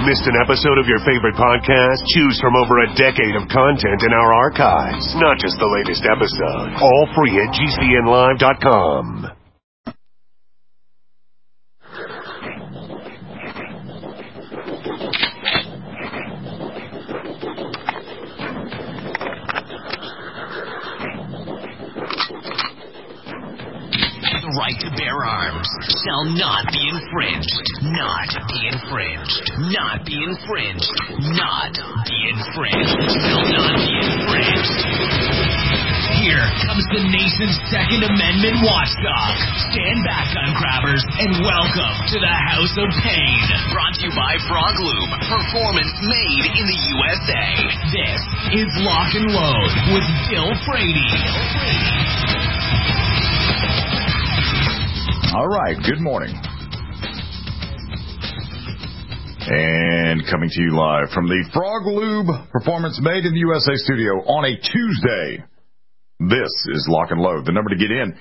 Missed an episode of your favorite podcast? Choose from over a decade of content in our archives, not just the latest episode. All free at GCNlive.com. The right to bear arms shall not be infringed. Not be infringed. Not be infringed. Not be infringed. Shall not be infringed. Here comes the nation's Second Amendment watchdog. Stand back, gun grabbers, and welcome to the House of Pain. Brought to you by Frog Lube. Performance made in the USA. This is Lock and Load with Bill Frady. All right, good morning. And coming to you live from the Frog Lube Performance Made in the USA studio on a Tuesday. This is Lock and Load. The number to get in,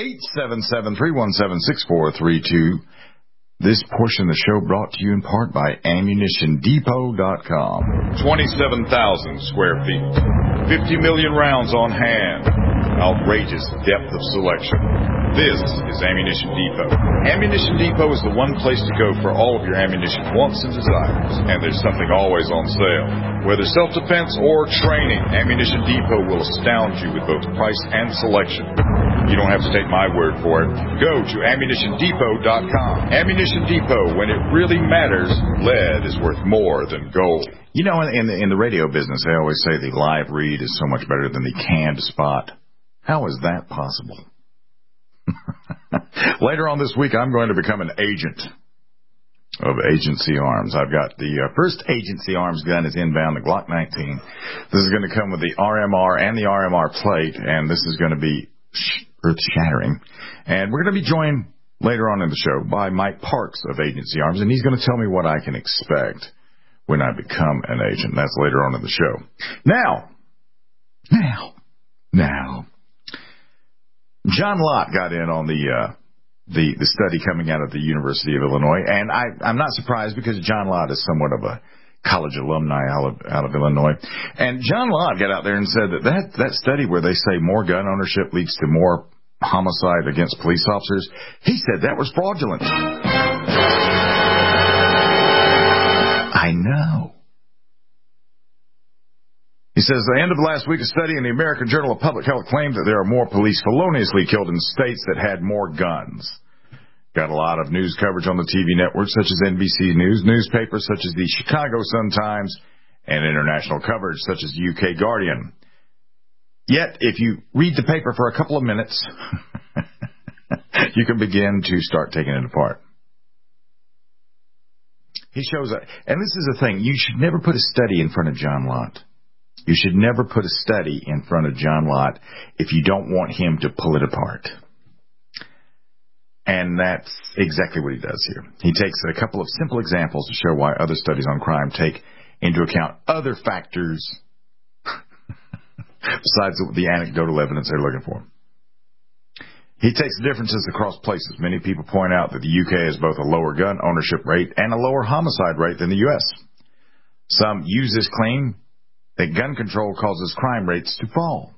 877-317-6432. This portion of the show brought to you in part by AmmunitionDepot.com. 27,000 square feet. 50 million rounds on hand. Outrageous depth of selection. This is Ammunition Depot. Ammunition Depot is the one place to go for all of your ammunition wants and desires. And there's something always on sale. Whether self-defense or training, Ammunition Depot will astound you with both price and selection. You don't have to take my word for it. Go to AmmunitionDepot.com. Ammunition Depot, when it really matters, lead is worth more than gold. You know, in the radio business, they always say the live read is so much better than the canned spot. How is that possible? Later on this week, I'm going to become an agent of Agency Arms. I've got the first Agency Arms gun is inbound, the Glock 19. This is going to come with the RMR and the RMR plate, and this is going to be earth-shattering. And we're going to be joined later on in the show by Mike Parks of Agency Arms, and he's going to tell me what I can expect when I become an agent. That's later on in the show. Now, John Lott got in on the study coming out of the University of Illinois, and I'm not surprised because John Lott is somewhat of a college alumni out of Illinois. And John Lott got out there and said that study where they say more gun ownership leads to more homicide against police officers, he said that was fraudulent. I know. He says, the end of last week, a study in the American Journal of Public Health claimed that there are more police feloniously killed in states that had more guns. Got a lot of news coverage on the TV networks such as NBC News, newspapers such as the Chicago Sun-Times, and international coverage such as the UK Guardian. Yet, if you read the paper for a couple of minutes, you can begin to start taking it apart. He shows that, and this is the thing, you should never put a study in front of John Lott. You should never put a study in front of John Lott if you don't want him to pull it apart. And that's exactly what he does here. He takes a couple of simple examples to show why other studies on crime take into account other factors besides the anecdotal evidence they're looking for. He takes the differences across places. Many people point out that the UK has both a lower gun ownership rate and a lower homicide rate than the U.S. Some use this claim that gun control causes crime rates to fall.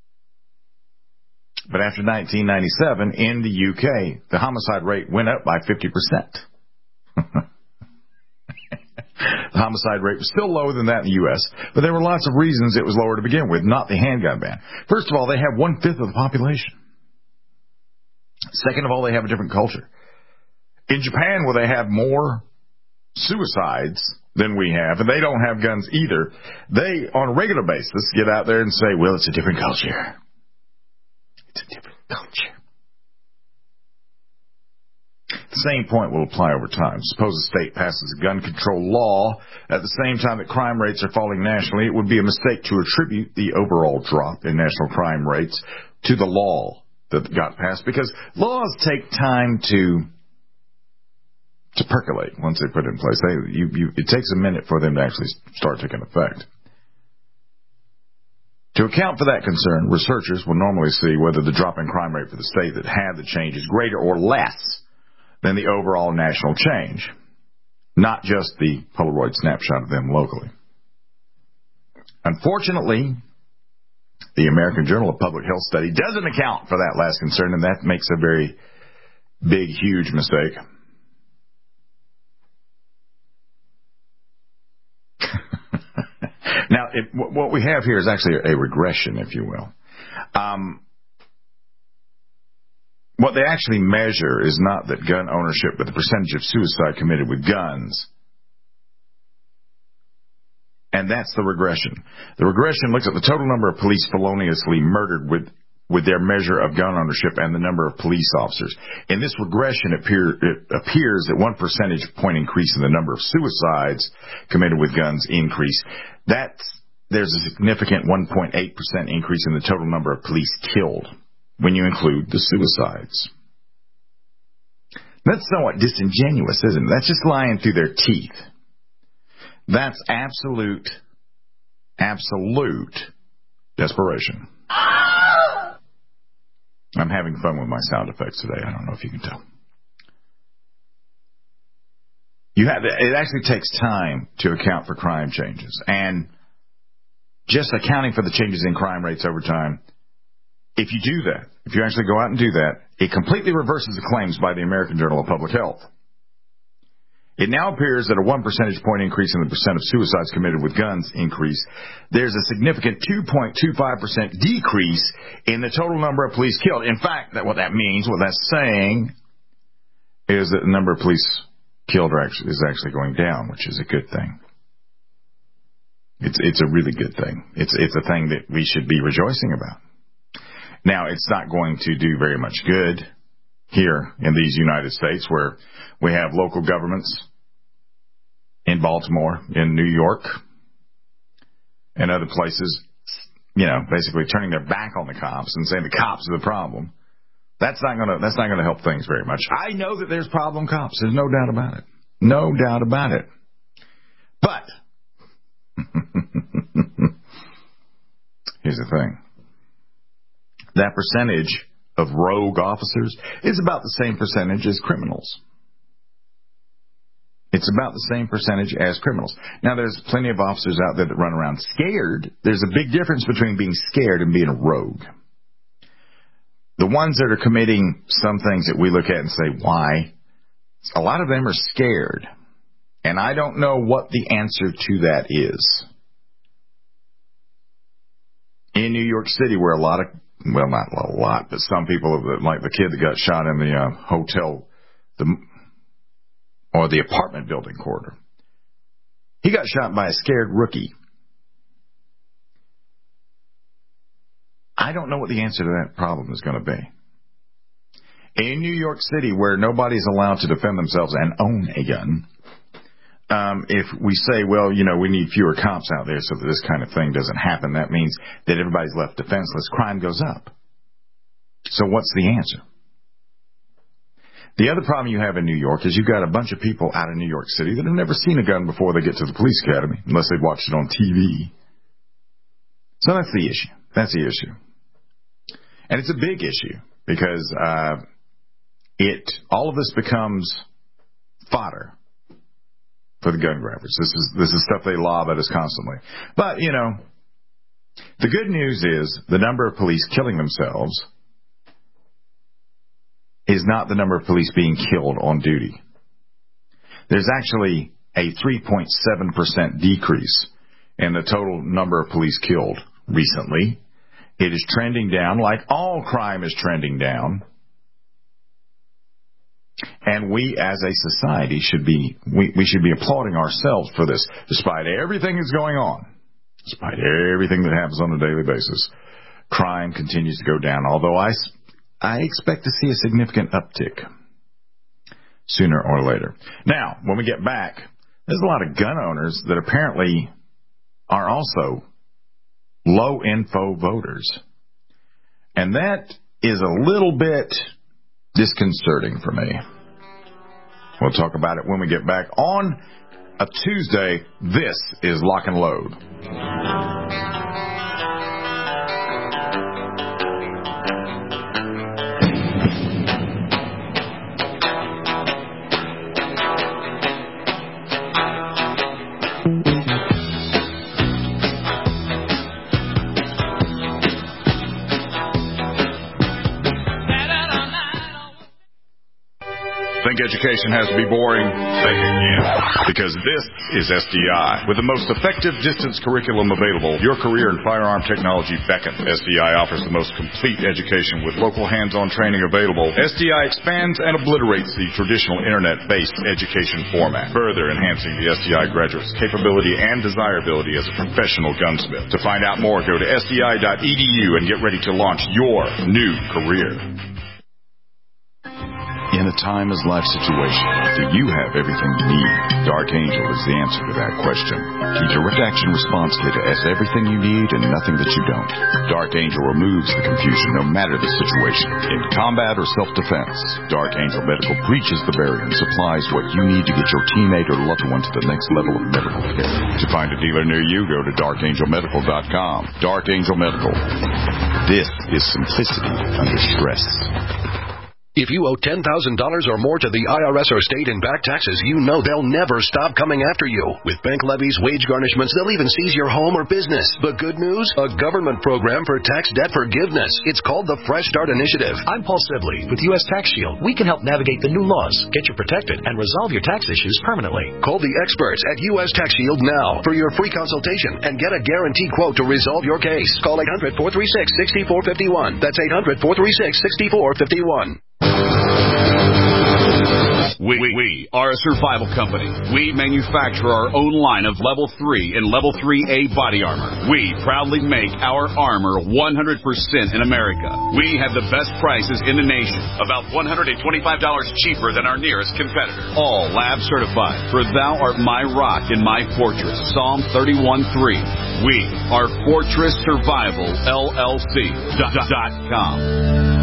But after 1997, in the UK, the homicide rate went up by 50%. The homicide rate was still lower than that in the U.S., but there were lots of reasons it was lower to begin with, not the handgun ban. First of all, they have 1/5 of the population. Second of all, they have a different culture. In Japan, where they have more suicides than we have, and they don't have guns either, they, on a regular basis, get out there and say, well, it's a different culture. It's a different culture. The same point will apply over time. Suppose a state passes a gun control law at the same time that crime rates are falling nationally. It would be a mistake to attribute the overall drop in national crime rates to the law that got passed, because laws take time to percolate once they put it in place. It takes a minute for them to actually start taking effect. To account for that concern, researchers will normally see whether the drop in crime rate for the state that had the change is greater or less than the overall national change. not just the Polaroid snapshot of them locally. Unfortunately, the American Journal of Public Health study doesn't account for that last concern, and that makes a very big, huge mistake. Now, what we have here is actually a regression, if you will. What they actually measure is not that gun ownership, but the percentage of suicide committed with guns. And that's the regression. The regression looks at the total number of police feloniously murdered with their measure of gun ownership and the number of police officers. In this regression, it appears that 1 percentage point increase in the number of suicides committed with guns increase. There's a significant 1.8% increase in the total number of police killed when you include the suicides. That's somewhat disingenuous, isn't it? That's just lying through their teeth. That's absolute desperation. I'm having fun with my sound effects today. I don't know if you can tell. It actually takes time to account for crime changes. And just accounting for the changes in crime rates over time, if you do that, if you actually go out and do that, it completely reverses the claims by the American Journal of Public Health. It now appears that a 1 percentage point increase in the percent of suicides committed with guns increase. There's a significant 2.25% decrease in the total number of police killed. In fact, what that's saying is that the number of police killed is actually going down, which is a good thing. It's a really good thing. It's a thing that we should be rejoicing about. Now, it's not going to do very much good here in these United States, where we have local governments in Baltimore, in New York, and other places, basically turning their back on the cops and saying the cops are the problem. That's not going to help things very much. I know that there's problem cops. There's no doubt about it. No doubt about it. But here's the thing. That percentage of rogue officers is about the same percentage as criminals. It's about the same percentage as criminals. Now, there's plenty of officers out there that run around scared. There's a big difference between being scared and being a rogue. The ones that are committing some things that we look at and say, why? A lot of them are scared. And I don't know what the answer to that is. In New York City, where not a lot, but some people, like the kid that got shot in the hotel, or the apartment building corridor. He got shot by a scared rookie. I don't know what the answer to that problem is going to be. In New York City, where nobody's allowed to defend themselves and own a gun, if we say, we need fewer cops out there so that this kind of thing doesn't happen, that means that everybody's left defenseless. Crime goes up. So what's the answer? The other problem you have in New York is you've got a bunch of people out in New York City that have never seen a gun before they get to the police academy, unless they've watched it on TV. So that's the issue. That's the issue. And it's a big issue because all of this becomes fodder for the gun grabbers. This is stuff they lob at us constantly. But, the good news is the number of police killing themselves is not the number of police being killed on duty. There's actually a 3.7% decrease in the total number of police killed recently. It is trending down like all crime is trending down. And we as a society should be applauding ourselves for this. Despite everything that's going on, despite everything that happens on a daily basis, crime continues to go down, although I expect to see a significant uptick sooner or later. Now, when we get back, there's a lot of gun owners that apparently are also low-info voters. And that is a little bit disconcerting for me. We'll talk about it when we get back on a Tuesday. This is Lock and Load. think education has to be boring? Think again. Because this is SDI. With the most effective distance curriculum available, your career in firearm technology beckons. SDI offers the most complete education with local hands-on training available. SDI expands and obliterates the traditional internet-based education format, further enhancing the SDI graduate's capability and desirability as a professional gunsmith. To find out more, go to sdi.edu and get ready to launch your new career. In a timeless life situation, do you have everything you need? Dark Angel is the answer to that question. The Direct Action Response Kit has everything you need and nothing that you don't. Dark Angel removes the confusion no matter the situation. In combat or self-defense, Dark Angel Medical breaches the barrier and supplies what you need to get your teammate or loved one to the next level of medical care. To find a dealer near you, go to darkangelmedical.com. Dark Angel Medical. This is simplicity under stress. If you owe $10,000 or more to the IRS or state in back taxes, you know they'll never stop coming after you. With bank levies, wage garnishments, they'll even seize your home or business. But good news? A government program for tax debt forgiveness. It's called the Fresh Start Initiative. I'm Paul Sibley with U.S. Tax Shield. We can help navigate the new laws, get you protected, and resolve your tax issues permanently. Call the experts at U.S. Tax Shield now for your free consultation and get a guaranteed quote to resolve your case. Call 800-436-6451. That's 800-436-6451. We are a survival company. We manufacture our own line of Level 3 and Level 3A body armor. We proudly make our armor 100% in America. We have the best prices in the nation, about $125 cheaper than our nearest competitor. All lab certified, for thou art my rock and my fortress. Psalm 31:3. We are Fortress Survival LLC.com.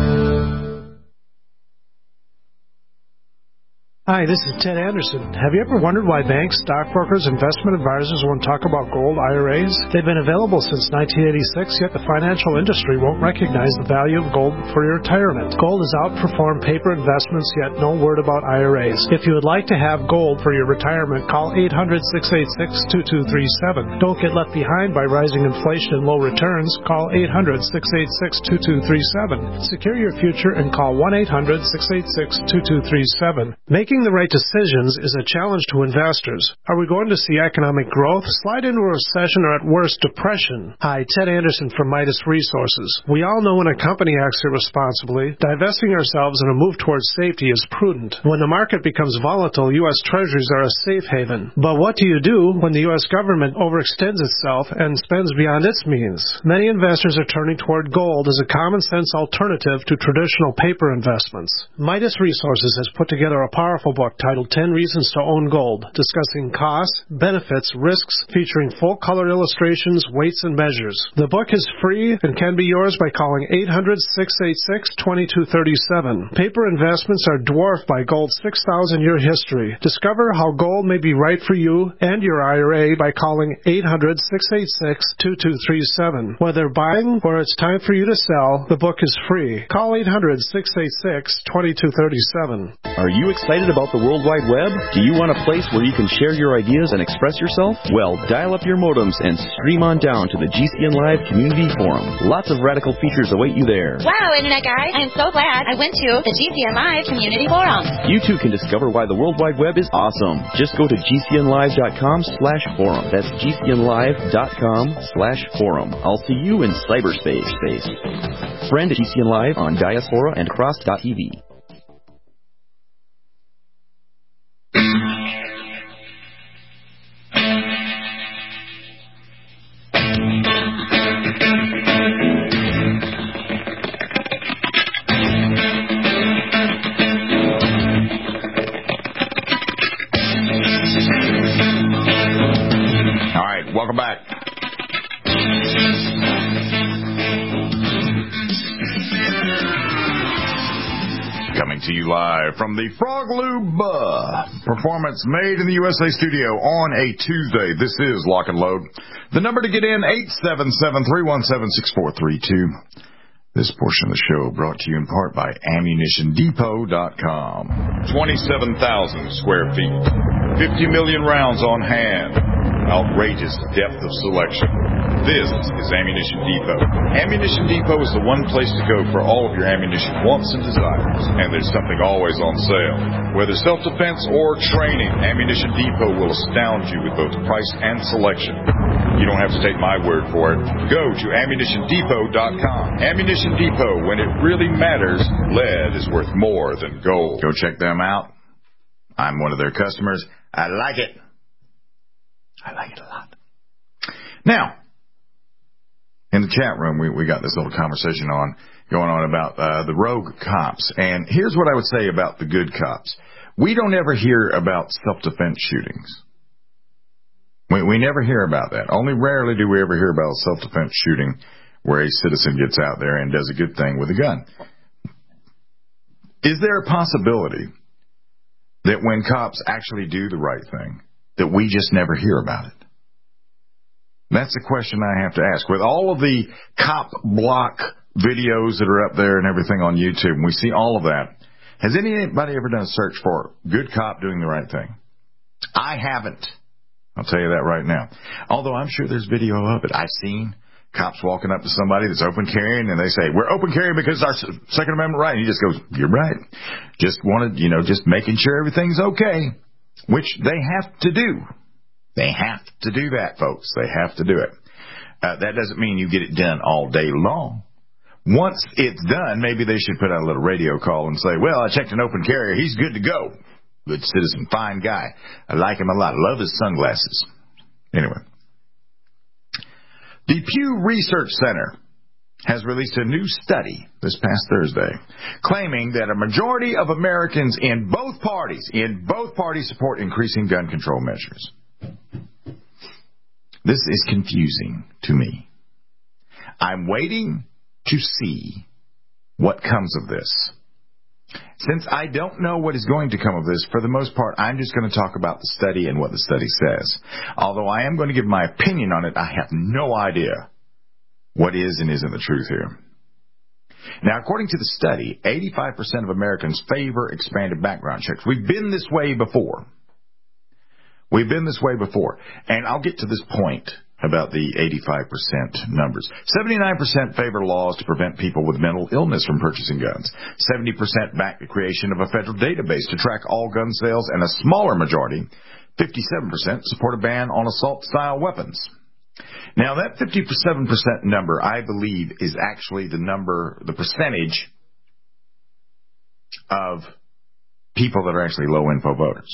Hi, this is Ted Anderson. Have you ever wondered why banks, stockbrokers, investment advisors won't talk about gold IRAs? They've been available since 1986, yet the financial industry won't recognize the value of gold for your retirement. Gold has outperformed paper investments, yet no word about IRAs. If you would like to have gold for your retirement, call 800-686-2237. Don't get left behind by rising inflation and low returns. Call 800-686-2237. Secure your future and call 1-800-686-2237. Making the right decisions is a challenge to investors. Are we going to see economic growth, slide into a recession, or at worst, depression? Hi, Ted Anderson from Midas Resources. We all know when a company acts irresponsibly, divesting ourselves in a move towards safety is prudent. When the market becomes volatile, U.S. Treasuries are a safe haven. But what do you do when the U.S. government overextends itself and spends beyond its means? Many investors are turning toward gold as a common-sense alternative to traditional paper investments. Midas Resources has put together a powerful book titled 10 Reasons to Own Gold, discussing costs, benefits, risks, featuring full-color illustrations, weights, and measures. The book is free and can be yours by calling 800-686-2237. Paper investments are dwarfed by gold's 6,000-year history. Discover how gold may be right for you and your IRA by calling 800-686-2237. Whether buying or it's time for you to sell, the book is free. Call 800-686-2237. Are you excited about the World Wide Web? Do you want a place where you can share your ideas and express yourself? Well, dial up your modems and stream on down to the GCN Live Community Forum. Lots of radical features await you there. Wow, Internet guy, I am so glad I went to the GCN Live Community Forum. You too can discover why the World Wide Web is awesome. Just go to gcnlive.com/forum. That's gcnlive.com/forum. I'll see you in cyberspace. Friend at GCN Live on Diaspora and Cross.tv. Welcome back. Coming to you live from the Frog Lube Performance Made in the USA studio on a Tuesday. This is Lock and Load. The number to get in, 877-317-6432. This portion of the show brought to you in part by AmmunitionDepot.com. 27,000 square feet. 50 million rounds on hand. outrageous depth of selection. This is Ammunition Depot. Ammunition Depot is the one place to go for all of your ammunition wants and desires. And there's something always on sale. Whether self-defense or training, Ammunition Depot will astound you with both price and selection. You don't have to take my word for it. Go to AmmunitionDepot.com. Ammunition Depot, when it really matters, lead is worth more than gold. Go check them out. I'm one of their customers. I like it. I like it a lot. Now, in the chat room, we got this little conversation going on about the rogue cops. And here's what I would say about the good cops. We don't ever hear about self-defense shootings. We never hear about that. Only rarely do we ever hear about a self-defense shooting where a citizen gets out there and does a good thing with a gun. Is there a possibility that when cops actually do the right thing, that we just never hear about it? That's the question I have to ask. With all of the cop block videos that are up there and everything on YouTube, and we see all of that, has anybody ever done a search for good cop doing the right thing? I haven't. I'll tell you that right now. Although I'm sure there's video of it. I've seen cops walking up to somebody that's open carrying, and they say, we're open carrying because our Second Amendment right. And he just goes, you're right. Just wanted, just making sure everything's okay, which they have to do. They have to do that, folks. They have to do it. That doesn't mean you get it done all day long. Once it's done, maybe they should put out a little radio call and say, well, I checked an open carrier. He's good to go. Good citizen, fine guy. I like him a lot. Love his sunglasses. Anyway. The Pew Research Center has released a new study this past Thursday claiming that a majority of Americans in both parties support increasing gun control measures. This is confusing to me. I'm waiting to see what comes of this. Since I don't know what is going to come of this, for the most part, I'm just going to talk about the study and what the study says. Although I am going to give my opinion on it, I have no idea what is and isn't the truth here. Now, according to the study, 85% of Americans favor expanded background checks. We've been this way before. And I'll get to this point about the 85% numbers. 79% favor laws to prevent people with mental illness from purchasing guns. 70% back the creation of a federal database to track all gun sales, and a smaller majority, 57%, support a ban on assault-style weapons. Now, that 57% number, I believe, is actually the percentage of people that are actually low-info voters.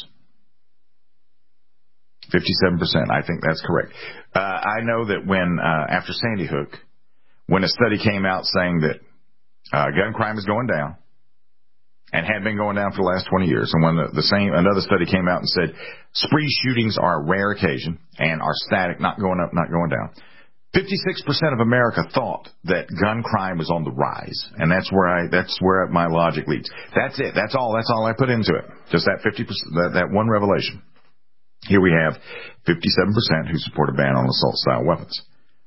57%. I think that's correct. I know that when, after Sandy Hook, when a study came out saying that gun crime is going down and had been going down for the last 20 years, and when another study came out and said spree shootings are a rare occasion and are static, not going up, not going down, 56% of America thought that gun crime was on the rise, and that's where my logic leads. That's it. That's all I put into it. Just that 50%, that one revelation. Here we have 57% who support a ban on assault-style weapons.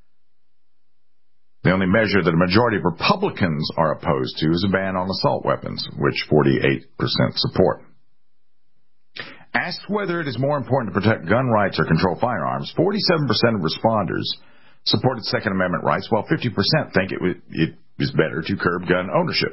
The only measure that a majority of Republicans are opposed to is a ban on assault weapons, which 48% support. Asked whether it is more important to protect gun rights or control firearms, 47% of responders supported Second Amendment rights, while 50% think it is better to curb gun ownership.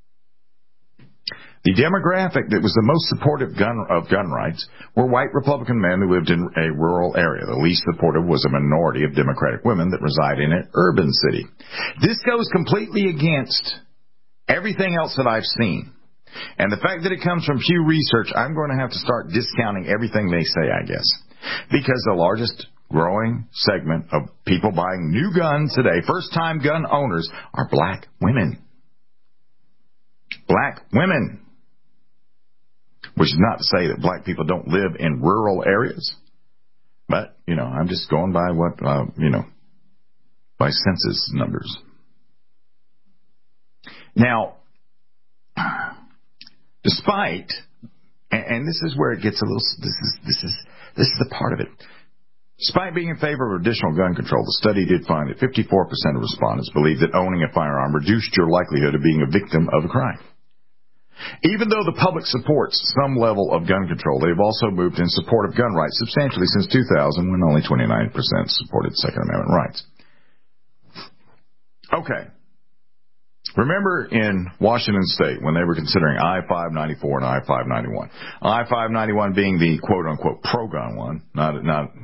The demographic that was the most supportive of gun rights were white Republican men who lived in a rural area. The least supportive was a minority of Democratic women that reside in an urban city. This goes completely against everything else that I've seen. And the fact that it comes from Pew Research, I'm going to have to start discounting everything they say, I guess. Because the largest growing segment of people buying new guns today, first-time gun owners, are black women. Black women. Which is not to say that black people don't live in rural areas. But, I'm just going by what, by census numbers. Now, despite, and this is where it gets a little, this is the part of it. Despite being in favor of additional gun control, the study did find that 54% of respondents believe that owning a firearm reduced your likelihood of being a victim of a crime. Even though the public supports some level of gun control, they've also moved in support of gun rights substantially since 2000, when only 29% supported Second Amendment rights. Okay. Remember in Washington State when they were considering I-594 and I-591. I-591 being the quote-unquote pro-gun one, not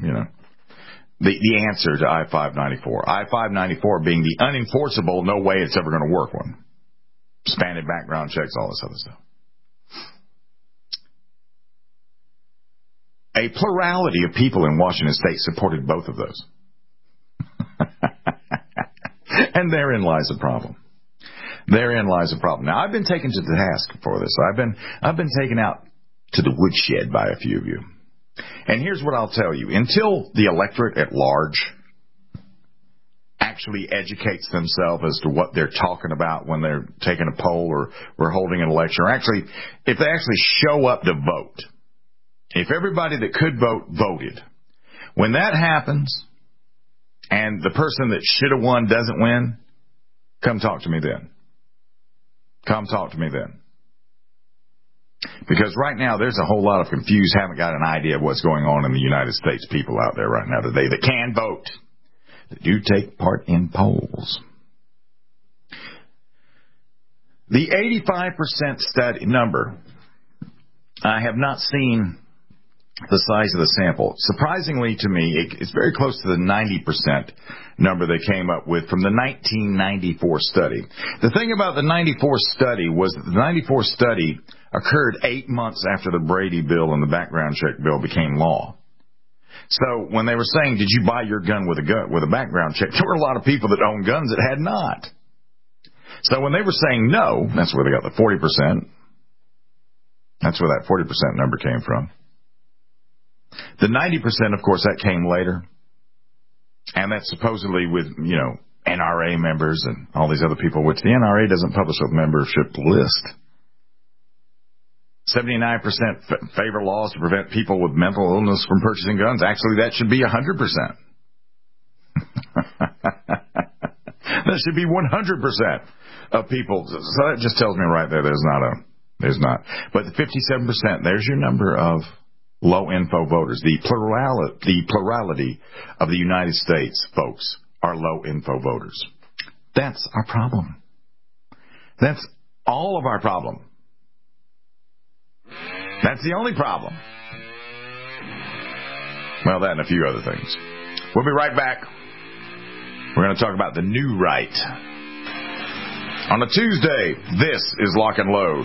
the answer to I-594. I-594 being the unenforceable, no way it's ever going to work one. Expanded background checks, all this other stuff. A plurality of people in Washington State supported both of those. And therein lies the problem. Therein lies the problem. Now, I've been taken to the task for this. I've been taken out to the woodshed by a few of you. And here's what I'll tell you. Until the electorate at large actually educates themselves as to what they're talking about when they're taking a poll or we're holding an election, or actually, if they actually show up to vote, if everybody that could vote voted, when that happens and the person that should have won doesn't win, come talk to me then. Come talk to me then. Because right now there's a whole lot of confused, haven't got an idea of what's going on in the United States people out there right now today that can vote, that do take part in polls. The 85% study number, I have not seen the size of the sample. Surprisingly to me, it's very close to the 90% number they came up with from the 1994 study. The thing about the 94 study was that the 94 study occurred 8 months after the Brady bill and the background check bill became law. So when they were saying, did you buy your gun with a background check, there were a lot of people that owned guns that had not. So when they were saying no, that's where they got the 40%. That's where that 40% number came from. The 90%, of course, that came later. And that's supposedly with, NRA members and all these other people, which the NRA doesn't publish a membership list. 79% favor laws to prevent people with mental illness from purchasing guns. Actually, that should be 100%. That should be 100% of people. So that just tells me right there there's not. But the 57%, there's your number of low-info voters. The plurality of the United States folks are low-info voters. That's our problem. That's all of our problem. That's the only problem. Well, that and a few other things. We'll be right back. We're going to talk about the new right. On a Tuesday, this is Lock and Load.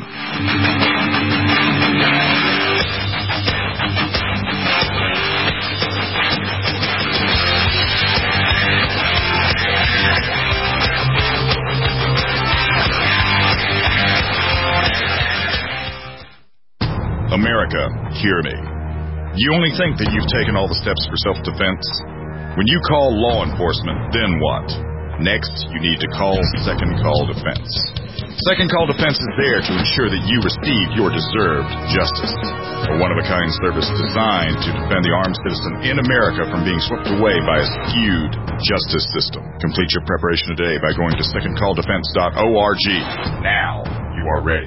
America, hear me. You only think that you've taken all the steps for self-defense? When you call law enforcement, then what? Next, you need to call Second Call Defense. Second Call Defense is there to ensure that you receive your deserved justice. A one-of-a-kind service designed to defend the armed citizen in America from being swept away by a skewed justice system. Complete your preparation today by going to secondcalldefense.org. Now you are ready.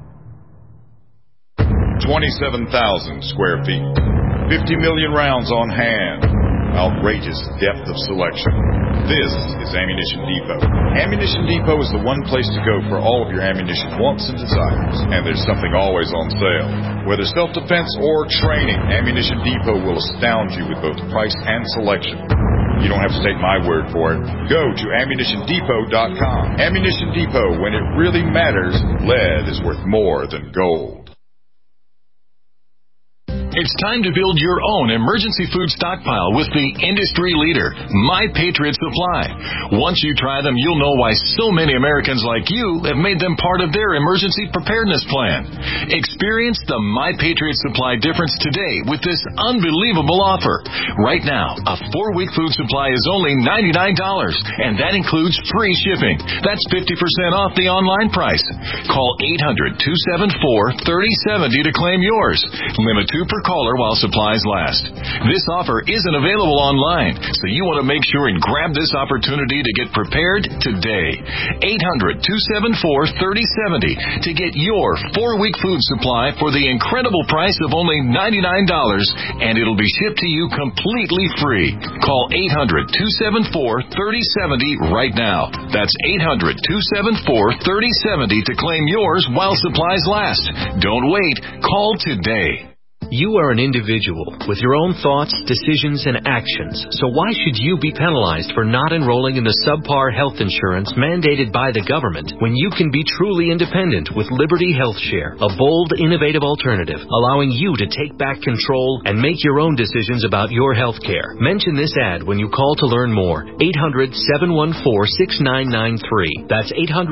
27,000 square feet, 50 million rounds on hand, outrageous depth of selection. This is Ammunition Depot. Ammunition Depot is the one place to go for all of your ammunition wants and desires, and there's something always on sale. Whether self-defense or training, Ammunition Depot will astound you with both price and selection. You don't have to take my word for it. Go to AmmunitionDepot.com. Ammunition Depot, when it really matters, lead is worth more than gold. It's time to build your own emergency food stockpile with the industry leader, My Patriot Supply. Once you try them, you'll know why so many Americans like you have made them part of their emergency preparedness plan. Experience the My Patriot Supply difference today with this unbelievable offer. Right now, a 4-week food supply is only $99, and that includes free shipping. That's 50% off the online price. Call 800-274-3070 to claim yours. Limit 2 per call caller while supplies last. This offer isn't available online, so you want to make sure and grab this opportunity to get prepared today. 800-274-3070 to get your 4-week food supply for the incredible price of only $99, and it'll be shipped to you completely free. Call 800-274-3070 right now. That's 800-274-3070 to claim yours while supplies last. Don't wait. Call today. You are an individual with your own thoughts, decisions, and actions, so why should you be penalized for not enrolling in the subpar health insurance mandated by the government when you can be truly independent with Liberty Health Share, a bold, innovative alternative, allowing you to take back control and make your own decisions about your health care? Mention this ad when you call to learn more. 800-714-6993. That's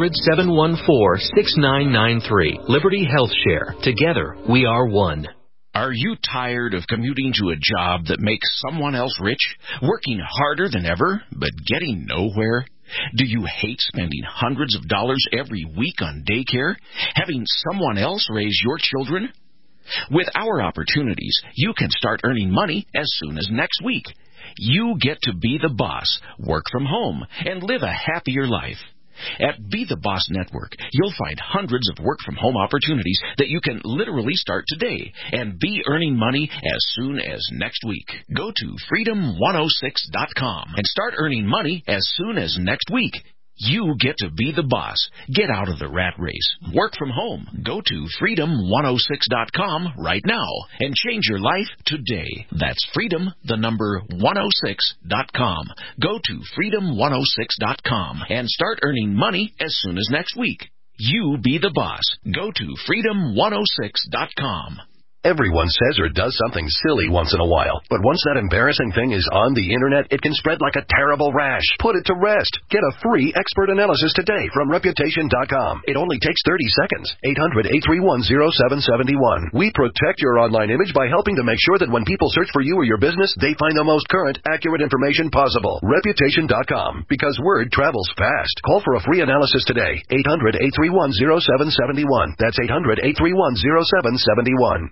800-714-6993. Liberty Health Share. Together, we are one. Are you tired of commuting to a job that makes someone else rich, working harder than ever, but getting nowhere? Do you hate spending hundreds of dollars every week on daycare, having someone else raise your children? With our opportunities, you can start earning money as soon as next week. You get to be the boss, work from home, and live a happier life. At Be the Boss Network, you'll find hundreds of work-from-home opportunities that you can literally start today and be earning money as soon as next week. Go to freedom106.com and start earning money as soon as next week. You get to be the boss. Get out of the rat race. Work from home. Go to freedom106.com right now and change your life today. That's freedom106.com. Go to freedom106.com and start earning money as soon as next week. You be the boss. Go to freedom106.com. Everyone says or does something silly once in a while, but once that embarrassing thing is on the internet, it can spread like a terrible rash. Put it to rest. Get a free expert analysis today from Reputation.com. It only takes 30 seconds. 800-831-0771. We protect your online image by helping to make sure that when people search for you or your business, they find the most current, accurate information possible. Reputation.com. Because word travels fast. Call for a free analysis today. 800-831-0771. That's 800-831-0771.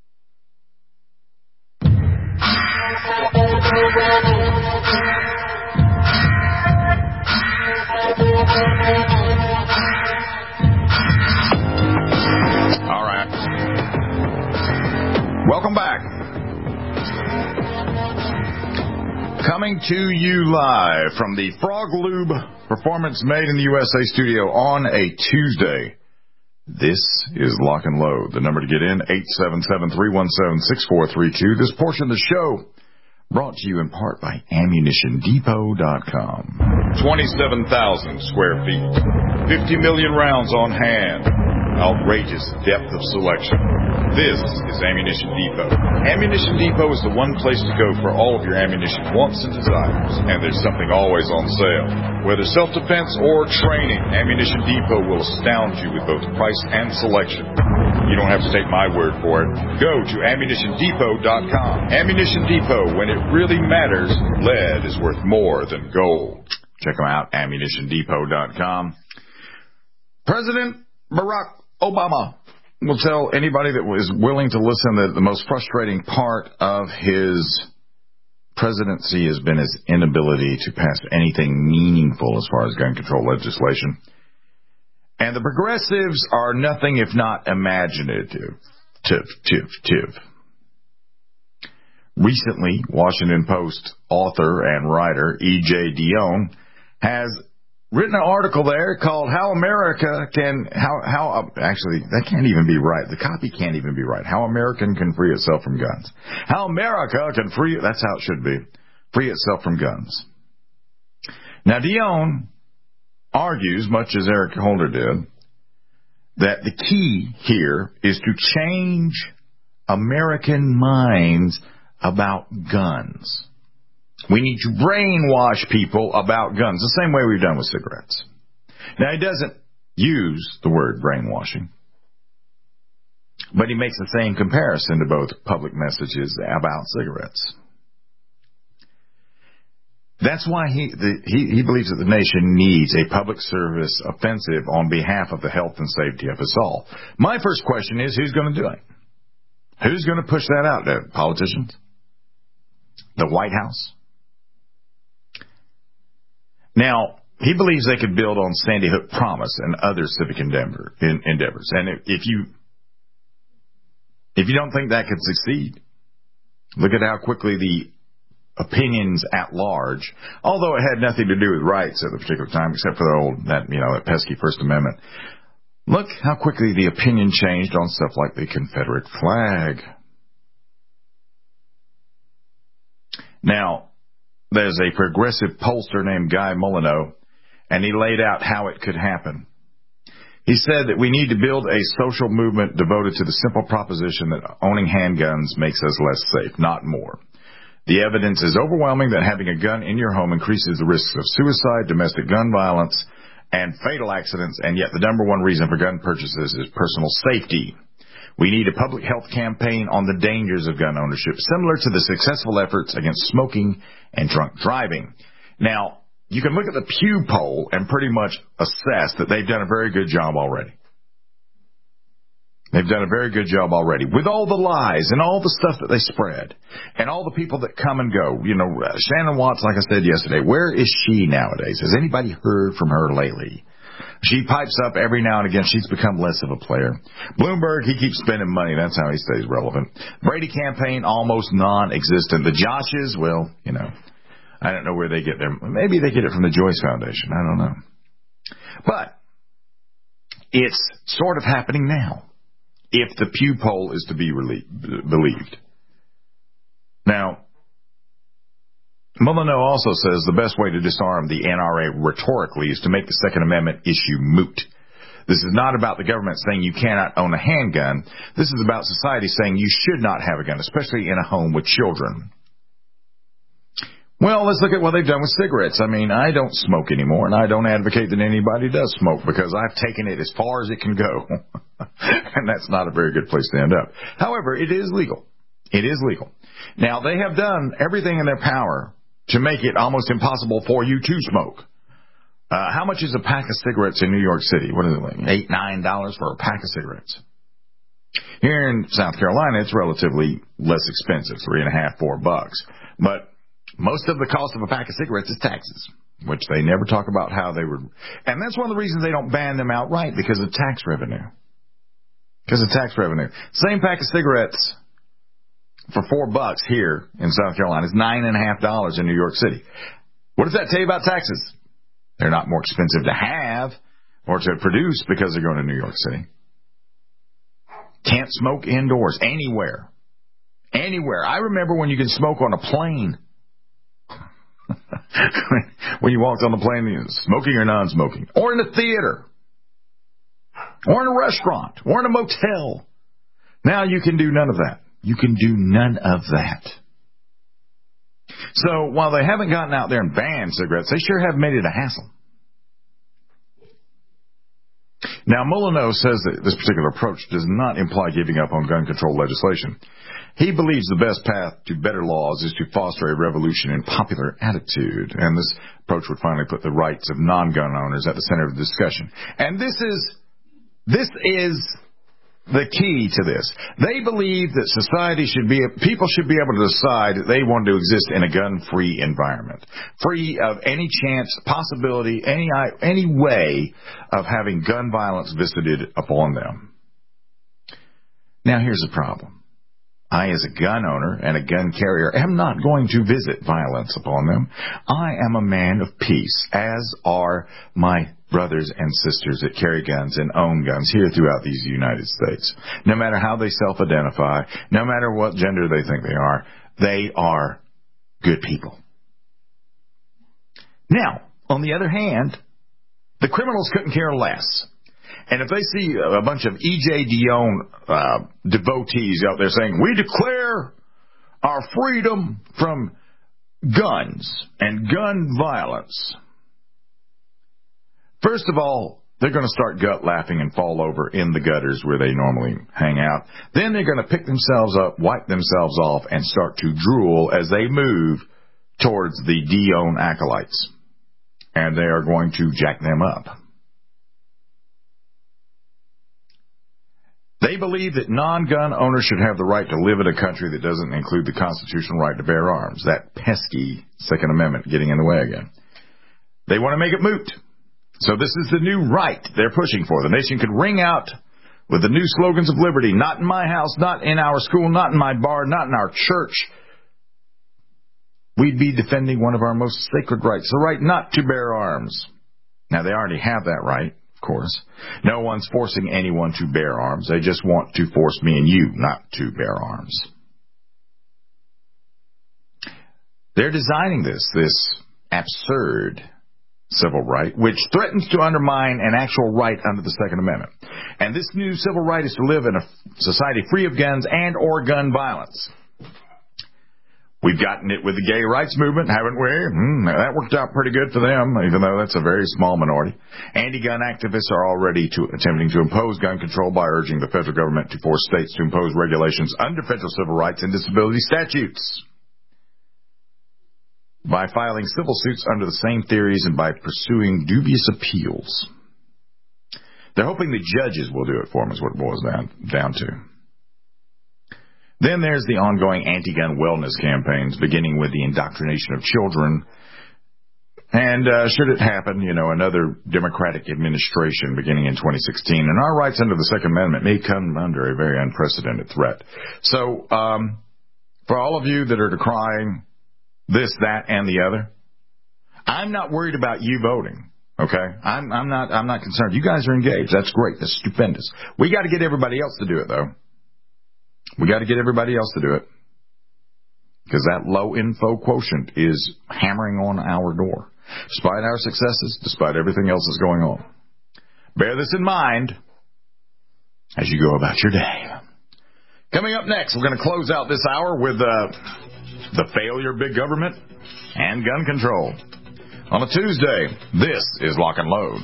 All right. Welcome back. Coming to you live from the Frog Lube Performance Made in the USA studio on a Tuesday. This is Lock and Load. The number to get in, 877-317-6432. This portion of the show brought to you in part by AmmunitionDepot.com. 27,000 square feet. 50 million rounds on hand. Outrageous depth of selection. This is Ammunition Depot. Ammunition Depot is the one place to go for all of your ammunition wants and desires. And there's something always on sale. Whether self-defense or training, Ammunition Depot will astound you with both price and selection. You don't have to take my word for it. Go to AmmunitionDepot.com. Ammunition Depot, when it really matters, lead is worth more than gold. Check them out, AmmunitionDepot.com. President Barack Obama will tell anybody that was willing to listen that the most frustrating part of his presidency has been his inability to pass anything meaningful as far as gun control legislation. And the progressives are nothing if not imaginative. Recently, Washington Post author and writer E.J. Dionne has written an article there called How America Can, actually, that can't even be right. The copy can't even be right. How America Can Free Itself from Guns. How America can free, that's how it should be, free itself from guns. Now, Dionne argues, much as Eric Holder did, that the key here is to change American minds about guns. We need to brainwash people about guns, the same way we've done with cigarettes. Now, he doesn't use the word brainwashing, but he makes the same comparison to both public messages about cigarettes. That's why he believes that the nation needs a public service offensive on behalf of the health and safety of us all. My first question is, who's going to do it? Who's going to push that out? The politicians? The White House? Now, he believes they could build on Sandy Hook Promise and other civic endeavors. And if you don't think that could succeed, look at how quickly the opinions at large, although it had nothing to do with rights at the particular time, except for that pesky First Amendment. Look how quickly the opinion changed on stuff like the Confederate flag. Now, there's a progressive pollster named Guy Molyneux, and he laid out how it could happen. He said that we need to build a social movement devoted to the simple proposition that owning handguns makes us less safe, not more. The evidence is overwhelming that having a gun in your home increases the risks of suicide, domestic gun violence, and fatal accidents, and yet the number one reason for gun purchases is personal safety. We need a public health campaign on the dangers of gun ownership, similar to the successful efforts against smoking and drunk driving. Now, you can look at the Pew poll and pretty much assess that they've done a very good job already. They've done a very good job already. With all the lies and all the stuff that they spread and all the people that come and go. Shannon Watts, like I said yesterday, where is she nowadays? Has anybody heard from her lately? She pipes up every now and again. She's become less of a player. Bloomberg, he keeps spending money. That's how he stays relevant. Brady campaign, almost non-existent. The Joshes, well, I don't know where they get their... Maybe they get it from the Joyce Foundation. I don't know. But it's sort of happening now, if the Pew poll is to be believed. Now, Molyneux also says the best way to disarm the NRA rhetorically is to make the Second Amendment issue moot. This is not about the government saying you cannot own a handgun. This is about society saying you should not have a gun, especially in a home with children. Well, let's look at what they've done with cigarettes. I don't smoke anymore, and I don't advocate that anybody does smoke because I've taken it as far as it can go. And that's not a very good place to end up. However, it is legal. It is legal. Now, they have done everything in their power to make it almost impossible for you to smoke. How much is a pack of cigarettes in New York City? What is it, like $8-9 for a pack of cigarettes? Here in South Carolina, it's relatively less expensive, $3.50-4. But most of the cost of a pack of cigarettes is taxes, which they never talk about how they would. And that's one of the reasons they don't ban them outright, because of tax revenue. Same pack of cigarettes for $4 here in South Carolina is $9.50 in New York City. What does that tell you about taxes? They're not more expensive to have or to produce because they're going to New York City. Can't smoke indoors anywhere. Anywhere. I remember when you could smoke on a plane. When you walked on the plane, smoking or non-smoking. Or in a theater. Or in a restaurant. Or in a motel. Now you can do none of that. You can do none of that. So while they haven't gotten out there and banned cigarettes, they sure have made it a hassle. Now, Molyneux says that this particular approach does not imply giving up on gun control legislation. He believes the best path to better laws is to foster a revolution in popular attitude, and this approach would finally put the rights of non-gun owners at the center of the discussion. And this is the key to this. They believe that people should be able to decide that they want to exist in a gun-free environment, free of any chance, possibility, any way of having gun violence visited upon them. Now, here's the problem. I, as a gun owner and a gun carrier, am not going to visit violence upon them. I am a man of peace, as are my brothers and sisters that carry guns and own guns here throughout these United States. No matter how they self-identify, no matter what gender they are good people. Now, on the other hand, the criminals couldn't care less. And if they see a bunch of E.J. Dionne devotees out there saying, we declare our freedom from guns and gun violence, first of all, they're going to start gut laughing and fall over in the gutters where they normally hang out. Then they're going to pick themselves up, wipe themselves off, and start to drool as they move towards the Dionne acolytes. And they are going to jack them up. They They believe that non-gun owners should have the right to live in a country that doesn't include the constitutional right to bear arms. That pesky Second Amendment getting in the way again. They want to make it moot. So this is the new right they're pushing for. The nation could ring out with the new slogans of liberty, not in my house, not in our school, not in my bar, not in our church. We'd be defending one of our most sacred rights, the right not to bear arms. Now, they already have that right, of course. No one's forcing anyone to bear arms. They just want to force me and you not to bear arms. They're designing this absurd civil right, which threatens to undermine an actual right under the Second Amendment. And this new civil right is to live in a society free of guns and or gun violence. We've gotten it with the gay rights movement, haven't we? That worked out pretty good for them, even though that's a very small minority. Anti-gun activists are already attempting to impose gun control by urging the federal government to force states to impose regulations under federal civil rights and disability statutes, by filing civil suits under the same theories and by pursuing dubious appeals. They're hoping the judges will do it for them, is what it boils down to. Then there's the ongoing anti-gun wellness campaigns, beginning with the indoctrination of children. And should it happen, another Democratic administration beginning in 2016, and our rights under the Second Amendment may come under a very unprecedented threat. So for all of you that are decrying this, that, and the other, I'm not worried about you voting. Okay, I'm not concerned. You guys are engaged. That's great. That's stupendous. We got to get everybody else to do it, though. We got to get everybody else to do it, because that low info quotient is hammering on our door. Despite our successes, despite everything else that's going on. Bear this in mind as you go about your day. Coming up next, we're going to close out this hour with the failure of big government and gun control. On a Tuesday, this is Lock and Load.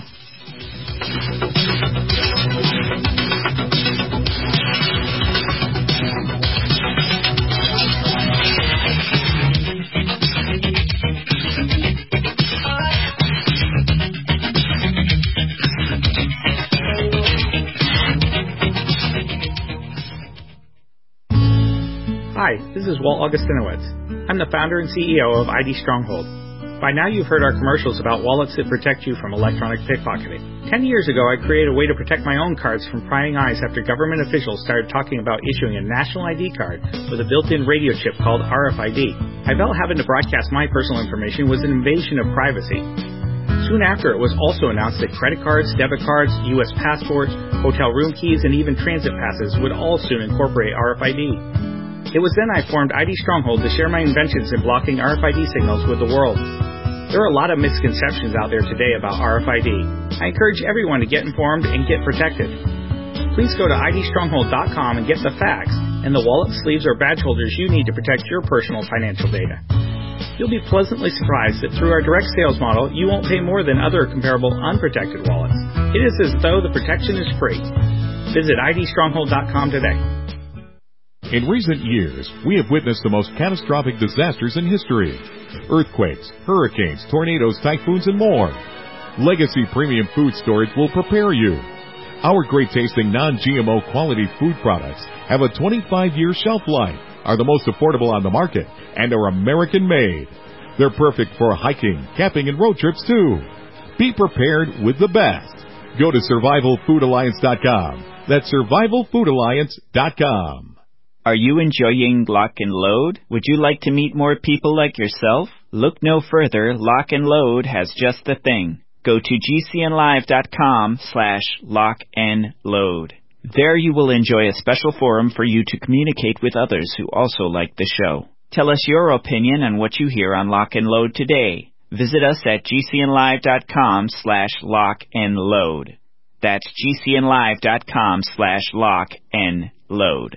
Hi, this is Walt Augustinowitz. I'm the founder and CEO of ID Stronghold. By now you've heard our commercials about wallets that protect you from electronic pickpocketing. 10 years ago, I created a way to protect my own cards from prying eyes after government officials started talking about issuing a national ID card with a built-in radio chip called RFID. I felt having to broadcast my personal information was an invasion of privacy. Soon after, it was also announced that credit cards, debit cards, U.S. passports, hotel room keys, and even transit passes would all soon incorporate RFID. It was then I formed ID Stronghold to share my inventions in blocking RFID signals with the world. There are a lot of misconceptions out there today about RFID. I encourage everyone to get informed and get protected. Please go to idstronghold.com and get the facts and the wallet, sleeves, or badge holders you need to protect your personal financial data. You'll be pleasantly surprised that through our direct sales model, you won't pay more than other comparable unprotected wallets. It is as though the protection is free. Visit idstronghold.com today. In recent years, we have witnessed the most catastrophic disasters in history. Earthquakes, hurricanes, tornadoes, typhoons, and more. Legacy Premium Food Storage will prepare you. Our great-tasting non-GMO quality food products have a 25-year shelf life, are the most affordable on the market, and are American-made. They're perfect for hiking, camping, and road trips, too. Be prepared with the best. Go to SurvivalFoodAlliance.com. That's SurvivalFoodAlliance.com. Are you enjoying Lock and Load? Would you like to meet more people like yourself? Look no further. Lock and Load has just the thing. Go to GCNlive.com/lockandload. There you will enjoy a special forum for you to communicate with others who also like the show. Tell us your opinion on what you hear on Lock and Load today. Visit us at GCNlive.com/lockandload. That's GCNlive.com/lockandload.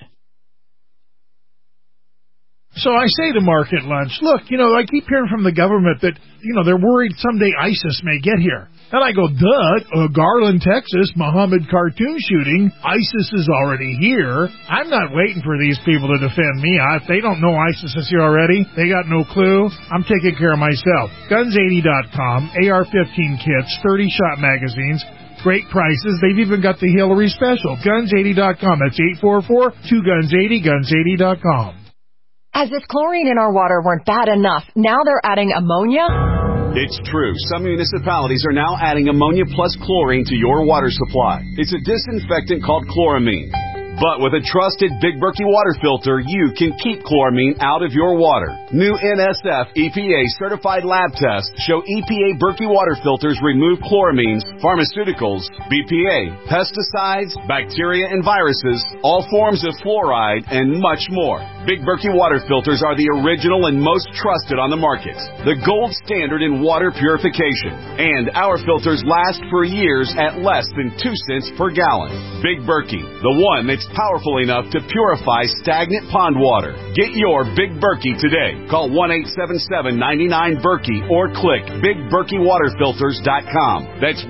So I say to Mark at lunch, look, I keep hearing from the government that, they're worried someday ISIS may get here. And I go, duh, Garland, Texas, Muhammad cartoon shooting, ISIS is already here. I'm not waiting for these people to defend me. If they don't know ISIS is here already, they got no clue. I'm taking care of myself. Guns80.com, AR-15 kits, 30-shot magazines, Great prices. They've even got the Hillary special. Guns80.com. That's 844-2Guns80, Guns80.com. As if chlorine in our water weren't bad enough, now they're adding ammonia? It's true. Some municipalities are now adding ammonia plus chlorine to your water supply. It's a disinfectant called chloramine. But with a trusted Big Berkey water filter, you can keep chloramine out of your water. New NSF EPA certified lab tests show EPA Berkey water filters remove chloramines, pharmaceuticals, BPA, pesticides, bacteria and viruses, all forms of fluoride, and much more. Big Berkey water filters are the original and most trusted on the market. The gold standard in water purification. And our filters last for years at less than 2 cents per gallon. Big Berkey, the one that's powerful enough to purify stagnant pond water. Get your Big Berkey today. Call 1-877-99-BERKEY or click BigBerkeyWaterFilters.com. That's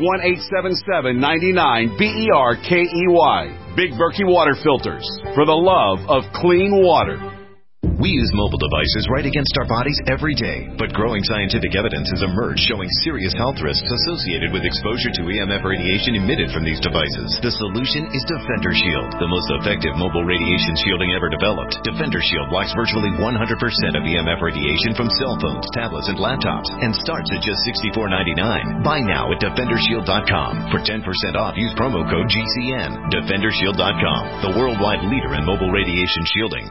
1-877-99-BERKEY. Big Berkey Water Filters, for the love of clean water. We use mobile devices right against our bodies every day, but growing scientific evidence has emerged showing serious health risks associated with exposure to EMF radiation emitted from these devices. The solution is Defender Shield, the most effective mobile radiation shielding ever developed. Defender Shield blocks virtually 100% of EMF radiation from cell phones, tablets, and laptops, and starts at just $64.99. Buy now at DefenderShield.com. For 10% off, use promo code GCN. DefenderShield.com, the worldwide leader in mobile radiation shielding.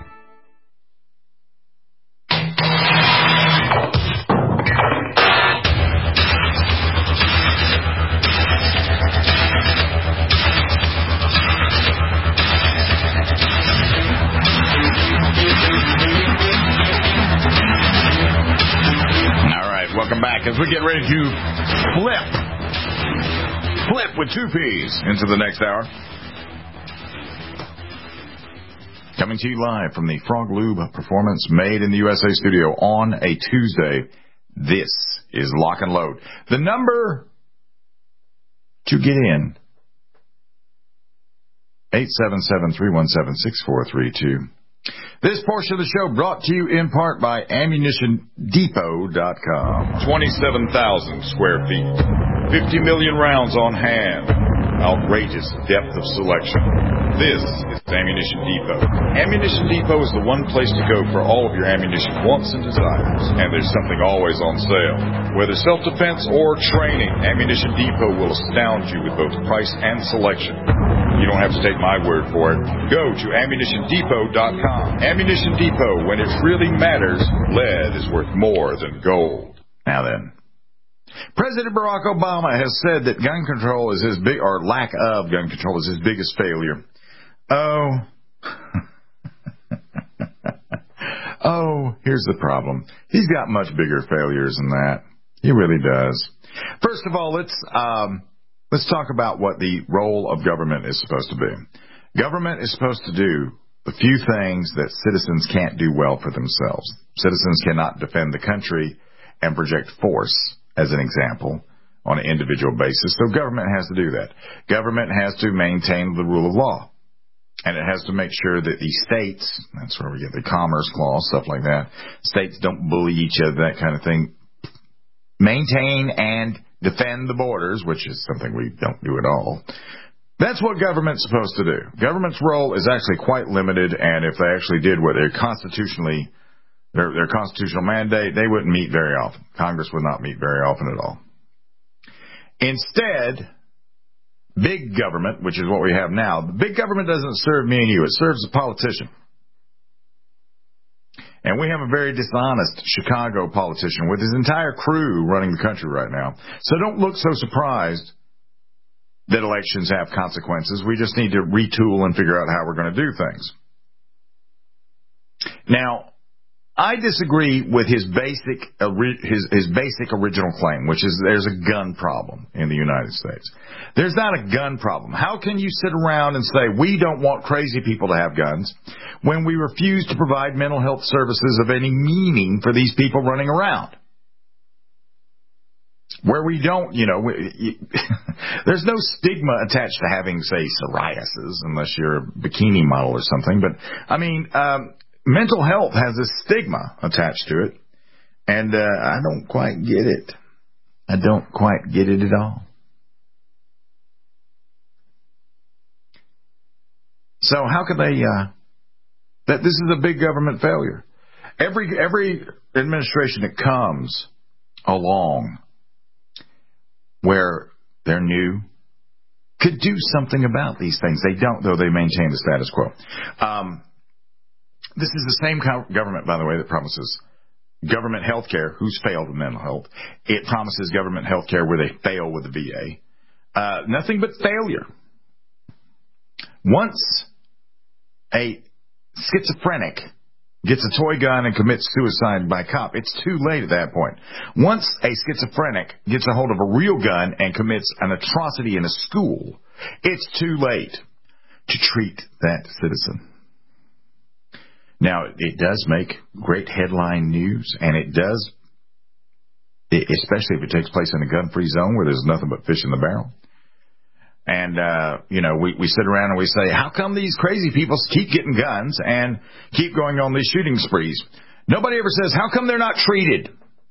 Welcome back as we get ready to flip with 2 P's into the next hour. Coming to you live from the Frog Lube Performance Made in the USA studio on a Tuesday. This is Lock and Load. The number to get in, 877-317-6432. This portion of the show brought to you in part by AmmunitionDepot.com. 27,000 square feet. 50 million rounds on hand. Outrageous depth of selection. This is Ammunition Depot. Ammunition Depot is the one place to go for all of your ammunition wants and desires. And there's something always on sale. Whether self-defense or training, Ammunition Depot will astound you with both price and selection. You don't have to take my word for it. Go to AmmunitionDepot.com. Ammunition Depot, when it really matters, lead is worth more than gold. Now then, President Barack Obama has said that gun control is his or lack of gun control is his biggest failure. Here's the problem. He's got much bigger failures than that. He really does. First of all, let's talk about what the role of government is supposed to be. Government is supposed to do the few things that citizens can't do well for themselves. Citizens cannot defend the country and project force, as an example, on an individual basis. So government has to do that. Government has to maintain the rule of law. And it has to make sure that the states, that's where we get the Commerce Clause, stuff like that, states don't bully each other, that kind of thing. Maintain and defend the borders, which is something we don't do at all. That's what government's supposed to do. Government's role is actually quite limited, and if they actually did what their constitutional mandate, they wouldn't meet very often. Congress would not meet very often at all. Instead, big government, which is what we have now, the big government doesn't serve me and you. It serves the politician. And we have a very dishonest Chicago politician with his entire crew running the country right now. So don't look so surprised that elections have consequences. We just need to retool and figure out how we're going to do things. Now, I disagree with his basic original claim, which is there's a gun problem in the United States. There's not a gun problem. How can you sit around and say we don't want crazy people to have guns when we refuse to provide mental health services of any meaning for these people running around? Where we don't, there's no stigma attached to having, say, psoriasis, unless you're a bikini model or something. But, mental health has a stigma attached to it, and I don't quite get it. I don't quite get it at all. So how could they, that this is a big government failure. Every administration that comes along where they're new could do something about these things. They don't, though. They maintain the status quo. This is the same government, by the way, that promises government health care. Who's failed with mental health? It promises government health care where they fail with the VA. Nothing but failure. Once a schizophrenic gets a toy gun and commits suicide by cop, it's too late at that point. Once a schizophrenic gets a hold of a real gun and commits an atrocity in a school, it's too late to treat that citizen. Now, it does make great headline news, and it does, especially if it takes place in a gun-free zone where there's nothing but fish in the barrel. And, we sit around and we say, how come these crazy people keep getting guns and keep going on these shooting sprees? Nobody ever says, how come they're not treated?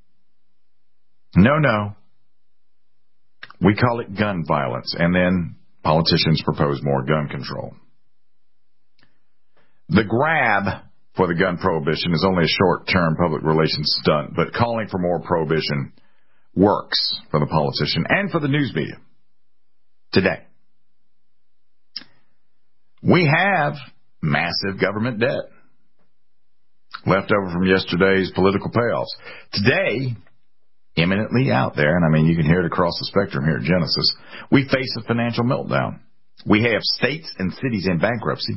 No. We call it gun violence, and then politicians propose more gun control. The grab for the gun prohibition is only a short-term public relations stunt, but calling for more prohibition works for the politician and for the news media today. We have massive government debt left over from yesterday's political payoffs. Today, imminently out there, and I mean you can hear it across the spectrum here at Genesis, we face a financial meltdown. We have states and cities in bankruptcy.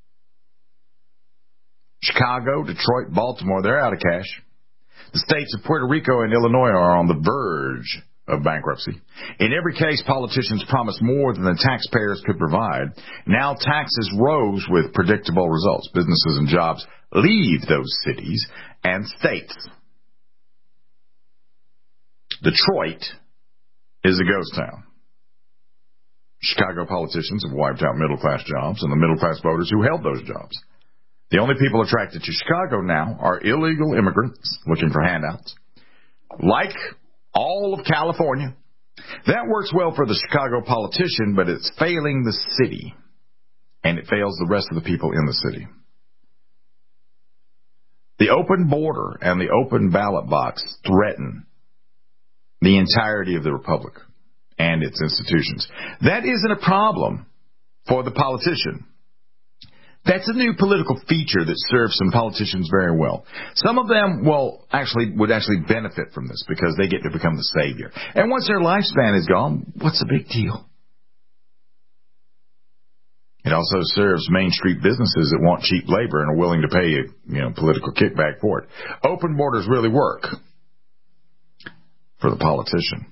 Chicago, Detroit, Baltimore, they're out of cash. The states of Puerto Rico and Illinois are on the verge of bankruptcy. In every case, politicians promised more than the taxpayers could provide. Now taxes rose with predictable results. Businesses and jobs leave those cities and states. Detroit is a ghost town. Chicago politicians have wiped out middle-class jobs and the middle-class voters who held those jobs. The only people attracted to Chicago now are illegal immigrants looking for handouts. Like all of California, that works well for the Chicago politician, but it's failing the city, and it fails the rest of the people in the city. The open border and the open ballot box threaten the entirety of the republic and its institutions. That isn't a problem for the politician. That's a new political feature that serves some politicians very well. Some of them would actually benefit from this because they get to become the savior. And once their lifespan is gone, what's the big deal? It also serves Main Street businesses that want cheap labor and are willing to pay a political kickback for it. Open borders really work for the politician.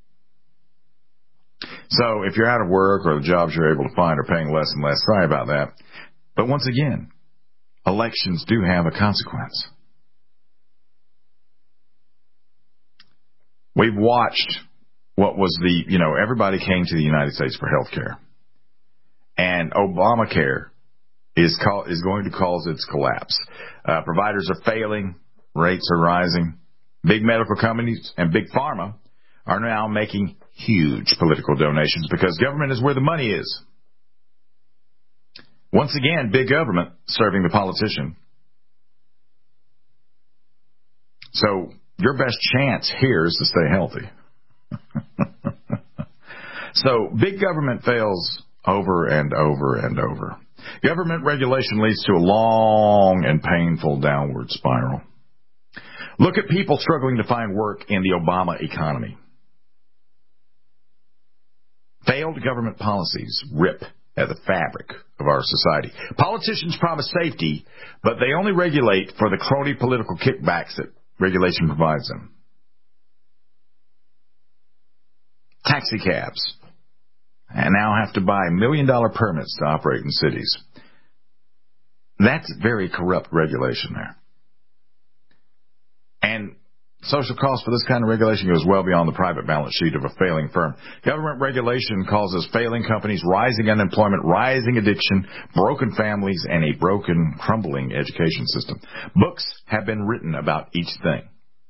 So if you're out of work or the jobs you're able to find are paying less and less, sorry about that. But once again, elections do have a consequence. We've watched what was everybody came to the United States for health care. And Obamacare is going to cause its collapse. Providers are failing. Rates are rising. Big medical companies and big pharma are now making huge political donations because government is where the money is. Once again, big government serving the politician. So your best chance here is to stay healthy. So big government fails over and over and over. Government regulation leads to a long and painful downward spiral. Look at people struggling to find work in the Obama economy. Failed government policies rip at the fabric of our society. Politicians promise safety, but they only regulate for the crony political kickbacks that regulation provides them. Taxi cabs and now have to buy $1 million permits to operate in cities. That's very corrupt regulation there. And social cost for this kind of regulation goes well beyond the private balance sheet of a failing firm. Government regulation causes failing companies, rising unemployment, rising addiction, broken families, and a broken, crumbling education system. Books have been written about each thing.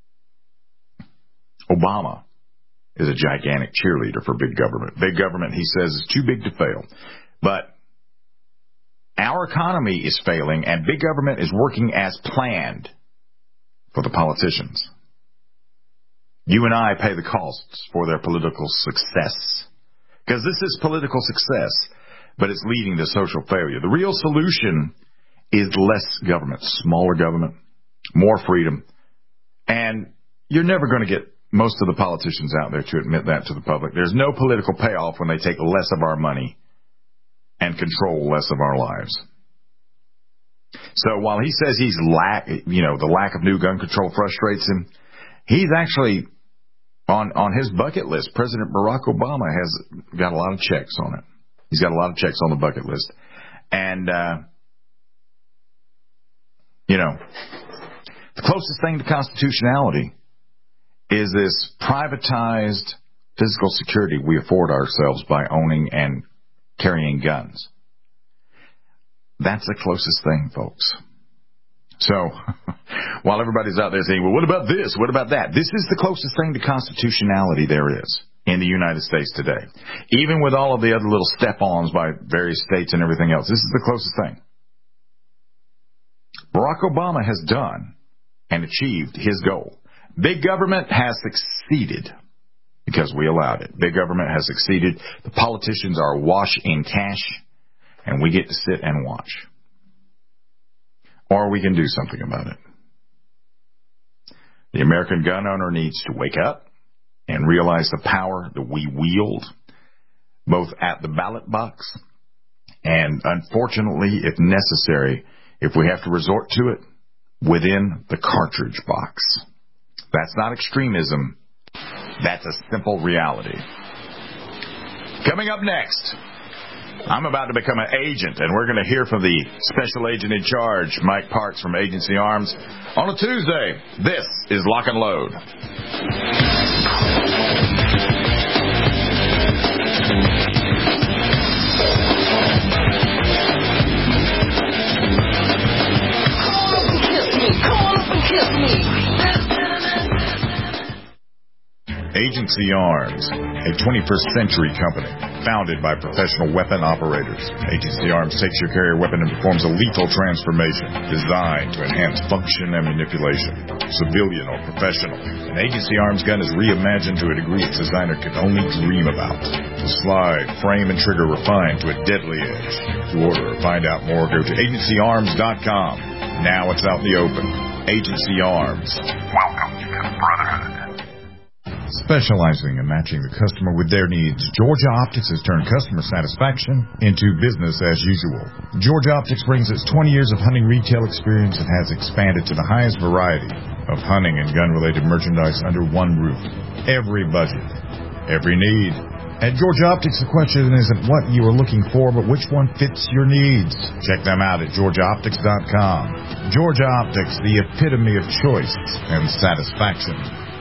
Obama is a gigantic cheerleader for big government. Big government, he says, is too big to fail. But Our economy is failing, and big government is working as planned for the politicians. You and I pay the costs for their political success. Because this is political success, but it's leading to social failure. The real solution is less government, smaller government, more freedom. And you're never going to get most of the politicians out there to admit that to the public. There's no political payoff when they take less of our money and control less of our lives. So while he says the lack of new gun control frustrates him, he's actually on his bucket list. President Barack Obama has got a lot of checks on it. He's got a lot of checks on the bucket list. And, the closest thing to constitutionality is this privatized physical security we afford ourselves by owning and carrying guns. That's the closest thing, folks. So, while everybody's out there saying, well, what about this? What about that? This is the closest thing to constitutionality there is in the United States today. Even with all of the other little step-ons by various states and everything else, this is the closest thing. Barack Obama has done and achieved his goal. Big government has succeeded because we allowed it. Big government has succeeded. The politicians are awash in cash, and we get to sit and watch. Or we can do something about it. The American gun owner needs to wake up and realize the power that we wield, both at the ballot box and, unfortunately, if necessary, if we have to resort to it, within the cartridge box. That's not extremism. That's a simple reality. Coming up next, I'm about to become an agent, and we're going to hear from the special agent in charge, Mike Parks from Agency Arms, on a Tuesday. This is Lock and Load. Agency Arms, a 21st century company founded by professional weapon operators. Agency Arms takes your carrier weapon and performs a lethal transformation designed to enhance function and manipulation, civilian or professional. An Agency Arms gun is reimagined to a degree its designer could only dream about. The slide, frame, and trigger refined to a deadly edge. To order or find out more, go to agencyarms.com. Now it's out in the open. Agency Arms. Welcome to the Brotherhood. Specializing in matching the customer with their needs, Georgia Optics has turned customer satisfaction into business as usual. Georgia Optics brings its 20 years of hunting retail experience and has expanded to the highest variety of hunting and gun-related merchandise under one roof. Every budget, every need. At Georgia Optics, the question isn't what you are looking for, but which one fits your needs. Check them out at GeorgiaOptics.com. Georgia Optics, the epitome of choice and satisfaction.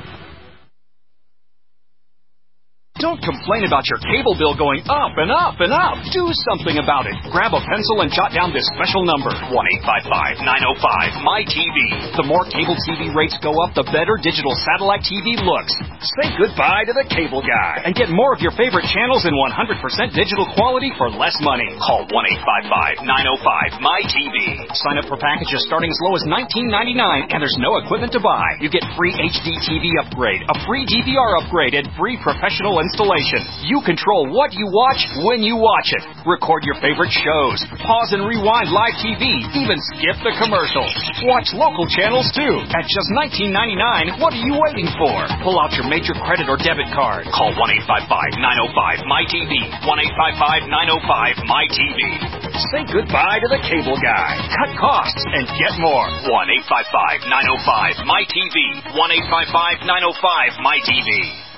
Don't complain about your cable bill going up and up and up. Do something about it. Grab a pencil and jot down this special number, 1-855-905-MY-TV. The more cable TV rates go up, the better digital satellite TV looks. Say goodbye to the cable guy and get more of your favorite channels in 100% digital quality for less money. Call 1-855-905-MY-TV. Sign up for packages starting as low as $19.99, and there's no equipment to buy. You get free HD TV upgrade, a free DVR upgrade, and free professional installation. You control what you watch when you watch it. Record your favorite shows. Pause and rewind live TV. Even skip the commercials. Watch local channels too. At just $19.99, what are you waiting for? Pull out your major credit or debit card. Call 1-855-905-MY-TV. 1-855-905-MY-TV. Say goodbye to the cable guy. Cut costs and get more. 1-855-905-MY-TV. 1-855-905-MY-TV.